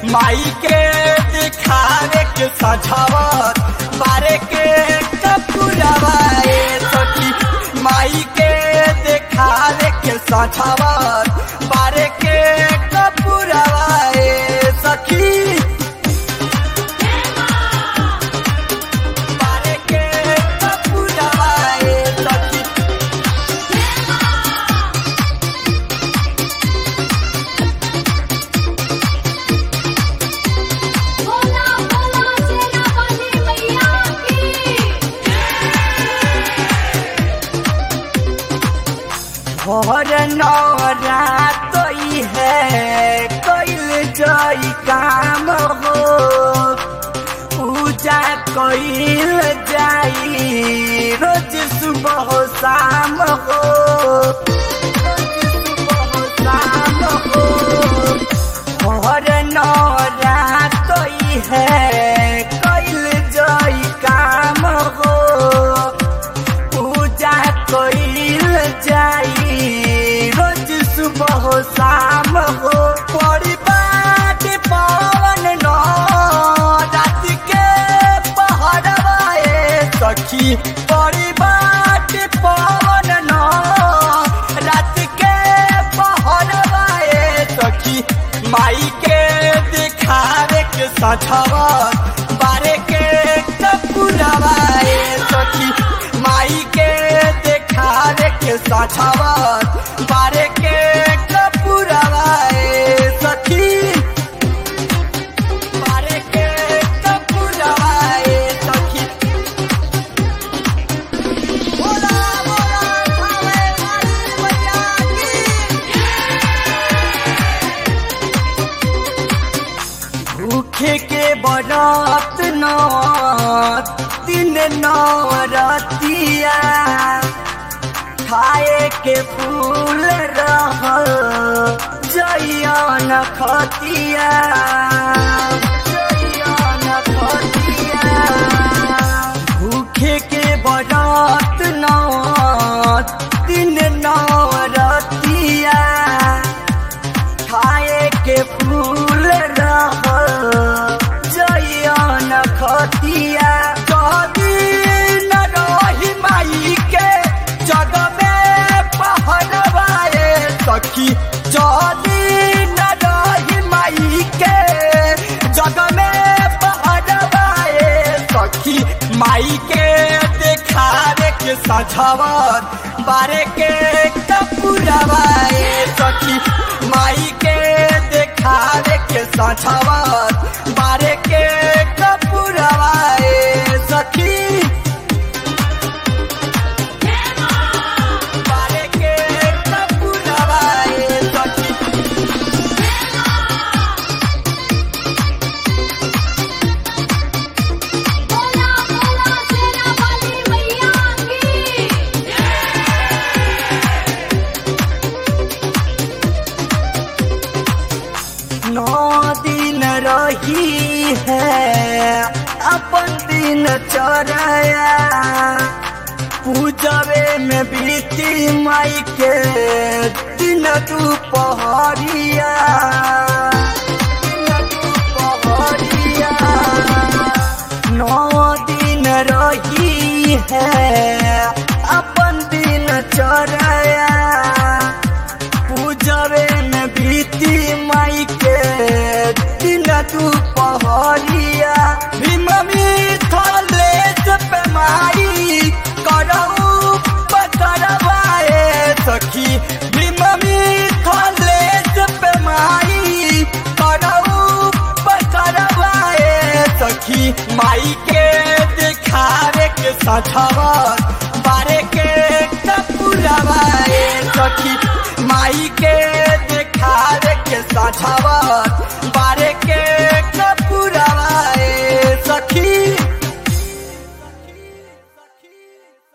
माई के दिखावे के सजावत बारे के कपूरवा सखी माई के दिखावे के सजावत बारे के कपूरवा सखी बारे के कपूरवा सखी और नौरात है कैल जाई काम हो पूजा कैल जाई रोज सुबह शाम हो शाम हो और नौरात है कैल जाई काम हो पूजा कैल जाई रोज सुबह शाम हो पड़ी बाट पवन नौ रात के पहरवाए सखी पड़ी बाट पवन नौ रात के पहरवाए सखी माई के दिखावे के सजावत बारे के कपूरवाए सखी माई के दिखावे के सजावत बारे के कपूरवाए सखी बारे के कपूरवाए सखी बोला बोला खावे वाली मैया की भूखे के बरात नौ दिन नौ रतिया खाए के फूल रहल जइया न खतिया जइया न खतिया भूखे के बरात नौ दिन नौ रतिया खाए के फूल रहल जइया न खतिया सखी चली न रही माई के जग में पहरवाए सखी माई के दिखावे के सजावत बारे के कपूरवाए सखी माई के दिखावे के सजावत बारे के कपूरवाए सखी दिन रही है अपन दिन चढ़ाया पूजवे में बीती माई के दिन दुपहरिया नौ दिन रही है अपन दिन चढ़ाया पूजवे में बीती माई के दिन दुपहरिया भीममी थलेज पे माई करऊ पकड़वाए सखी भीममी थलेज पे माई करऊ पकड़वाए सखी माई के दिखावे के सजावत बारे के कपूरवाए सखी माई के दिखावे के सजावत